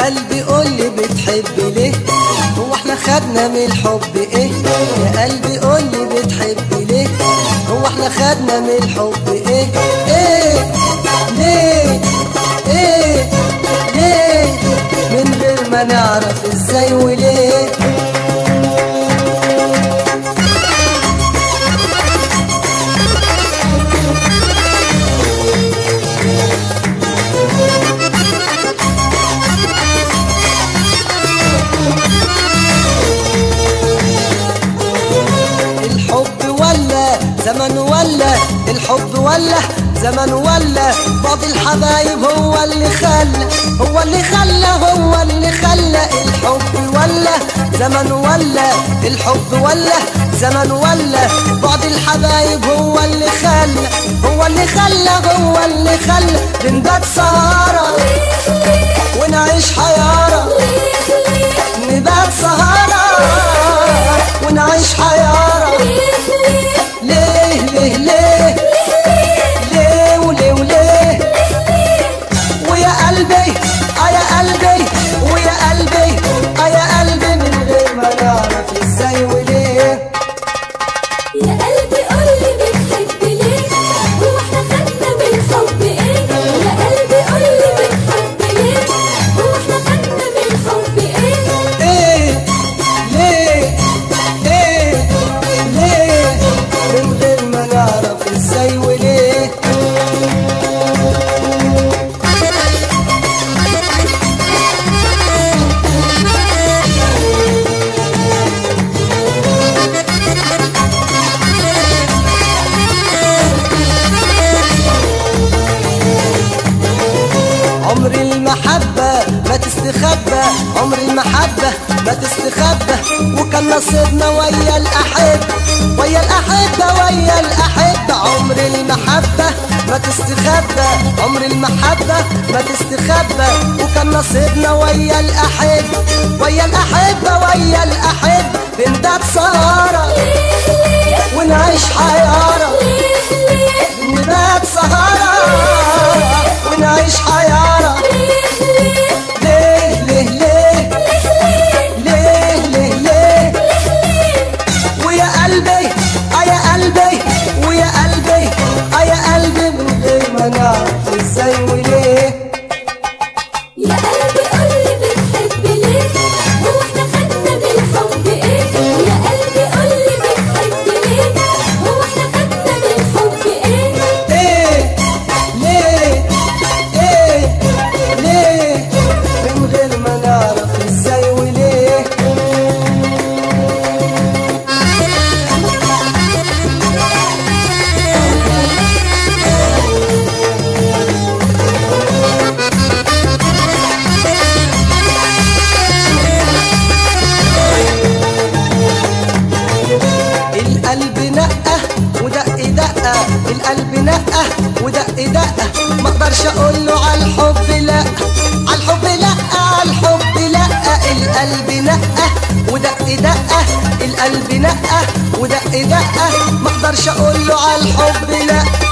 قلبي قولي بتحب ليه؟ هو احنا خدنا من الحب ايه؟ يا قلبي قولي بتحب ليه؟ هو احنا خدنا من الحب ايه؟ ايه ليه؟ ايه ليه؟ من غير ما نعرف ازاي وليه. زمن ولا الحب ولا زمن ولا بعض الحبايب هو اللي خلى الحب ولا زمن ولا الحب ولا زمن ولا بعض الحبايب هو اللي خلى بنبات سهرة ونعيش حيارة، نبات سهرة ونعيش حيارة. ليه ليه ليه ليه وليه وليه ويا قلبي يا قلبي ويا قلبي يا قلبي من غير ما نعرف ازاي وليه. يا قلبي قولي بتحب ليه؟ هو احنا خدنا من الحب ايه؟ يا قلبي قولي بتحب ليه؟ هو احنا خدنا من الحب ايه؟ ايه ليه ايه ليه من غير ما نعرف ازاي وليه. عمر المحبة ما تستخبى، عمر المحبة ما تستخبى، وكان نصيبنا ويا الأحبة ويا الأحبة ويا الأحبة. عمر المحبة ما تستخبى، عمر المحبة ما تستخبى، وكان نصيبنا ويا الأحبة ويا الأحبة ويا الأحبة. بنبات سهرة ونعيش حيارة، بنبات سهرة ونعيش حيارة. ليه ليه ليه ليه ليه ليه ويا قلبي يا قلبي ويا قلبي يا قلبي من غير ما نعرف ازاي وليه. يا قلبي قولي بتحب ليه؟ هو احنا خدنا من الحب ايه؟ يا قلبي قولي بتحب ليه؟ هو احنا خدنا من الحب ايه؟ ايه ليه ايه ليه من غير ما نعرف ازاي وليه. القلب نقه ودق دقه، القلب نقه ودق دقه، ما اقدرش اقول له على الحب لا، على الحب لا، على الحب لا. القلب نقه ودق دقه، القلب نقه ودق دقه، ما اقدرش اقول له على الحب لا.